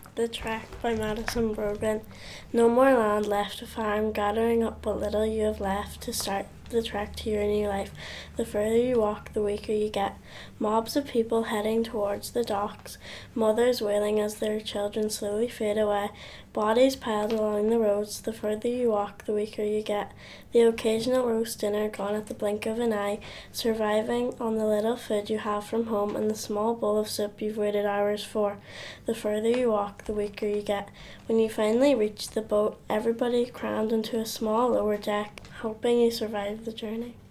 The Trek by Madison Brogan. No more land left to farm, gathering up what little you have left to start the trek to your new life. The further you walk, the weaker you get. Mobs of people heading towards the docks, mothers wailing as their children slowly fade away, bodies piled along the roads. The further you walk, the weaker you get. The occasional roast dinner gone at the blink of an eye, surviving on the little food you have from home and the small bowl of soup you've waited hours for. The further you walk, the weaker you get. When you finally reach the boat, everybody crammed into a small lower deck, hoping you survive the journey.